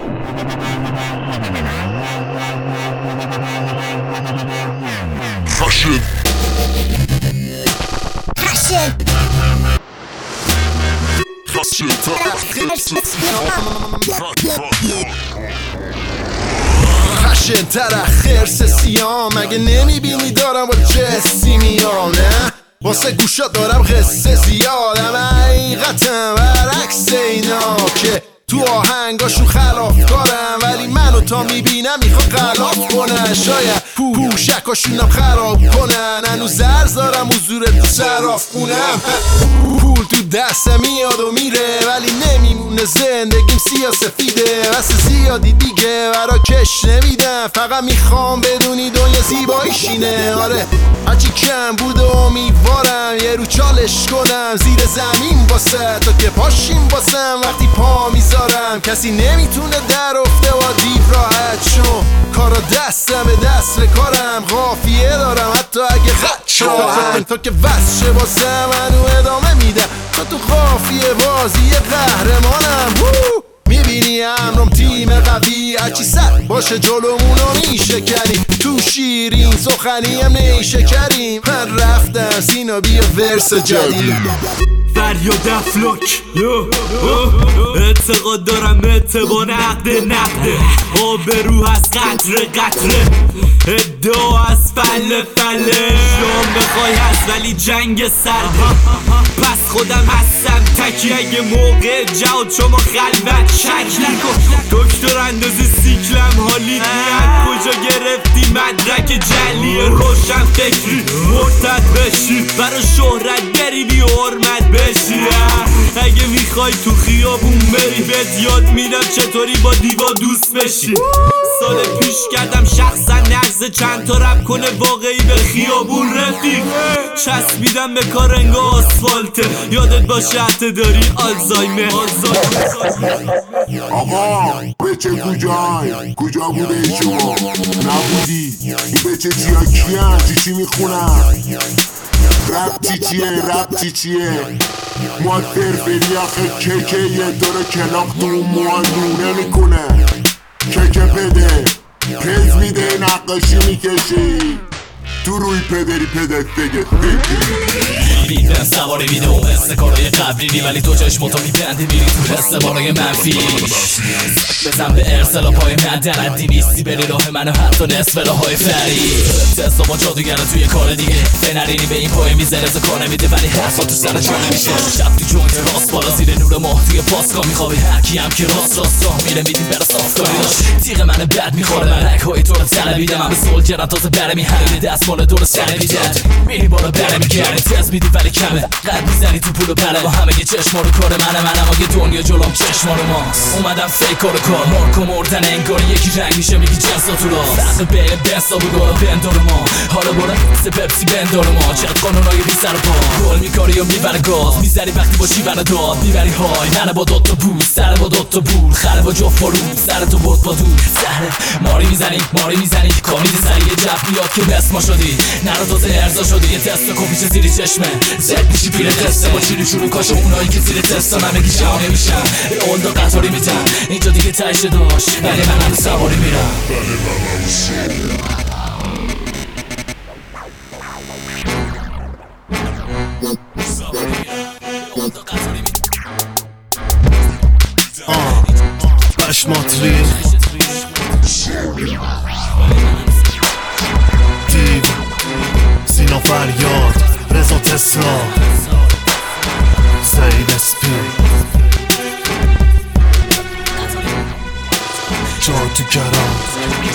خشن تر خرس سیام مگه نمیبینی دارم با جسی میام نه واسه گوشا دارم قصه زیادم حقیقتم برعکس اینا که تو آهنگاشون خلاف کارم ولی منو تا میبینم میخوام غلاف کنن شاید پوشکاشونم خراب کنن هنوز زرز دارم حضور تو صراف کنم پول تو دستم میاد و میره ولی نمیمونه زندگیم سیاسفیده واسه زیادی دیگه برا کش نمیدم فقط میخوام بدونی دنیا زیباییشینه آره هرچی کم بوده امیدوارم یه رو چالش کنم زیر زمین واسه تا که پاشیم واسم وقتی پا میذارم کسی نمیتونه در افته با دیو راحت شو کارا دستم به دست کارم قافیه دارم حتی اگه خط شاهم تا که وسشه واسم منو ادامه میدم تا تو قافیه بازی قهرمانم میبینی امرم تیم قوی هرچی سر باشه جلومونو میشکنیم تو شیرین سخنیم نیشکریم من رفتم سینا بیا ورس جدید فریاد افلاک اعتقاد دارم اعتبار نقده آبرو از قطره ادعا از فله شام بخوای هست ولی جنگ سرده پس خودم هستم تکی اگه موقع جهاد شما خلوت شک نکن دکتر اندازه سیکلم حالی نیت کجا گرفتی مدرک جلی روشن فکری مرتد بشی برا شهرت بری بی حرمت بشی اگه میخوای تو خیابون بری بهت یاد میدم چطوری با دیوا دوست بشی سال پیش کردم شخصا نغزه چند تا رپ کنه واقعی به خیابون رفیق چسبیدم به کار انگا آسفالته یادت باشه حتی داری آلزایمر آقا بچه کجا بوده شما نبودی این بچه چیا کیان چی میخونن رب چیه ما فرفری آخه ککه یه داره کلاق تو موان دونه میکنه ککه پده پز میده نقاشی میکشی تو روی پدری پدت بگه بیدن سواری میده و مثل کارای قبلی ولی تو چشماتو میبنده میری تو حس بارای منفی بزن به ارسلا پای من درندی نیستی بری راه منو حتی نصف راههای فرید تستا با جادوگرن توی کار دیگه بنرینی به این پای میزنه زا کار نمیده ولی حرفا تو سر جا نمیشه شب تو جونت راست بالا زیر نور ماه توی پاسکا میخوابی هرکی هم که راست راه میره میدیم برا صاف کاری داشت تیغ من بد میخوره من رکهای تو رو طلبیدم من به سولجرم تازه برمی همین دست مال درست سر میدد میری بالا برمی کردی تز میدی ولی کمه قد میزنی تو پول و پله با همه یه چشما رو کار منم اگه دنیا جلوم چشما رو ماست اومدم فیکا رو کار مارکو مردن انگار یکی رنگ میشه میگی جنسا تو راست فرق بین بستا و گارا بندار ما حالا برا سه پپسی بندار ما چقدر قانونای بی سر پا گل میکاری و میبره گاز میزنی وقتی با شیون داد میبری های منه با دوتا بوز سر با دوتا بول خره با جفت بارون سر تو بود با دور سهره ماری میزنی کامیدی سری یه جب بیاد که بس ما شدی نرا تازه ارزا شدی یه تست کپیچه زیری چشمه زد میشی پیر قصه با چیلی شروع کاشو اونایی که زیر تستا نمیگی جا نمیشن اولدا قطاری میتن اینجا دیگه تایشه داشت ولی من هم سواری میرم پشمات ریخ دیو سینا فریاد رضا تسلا سعید اسپی جادوگران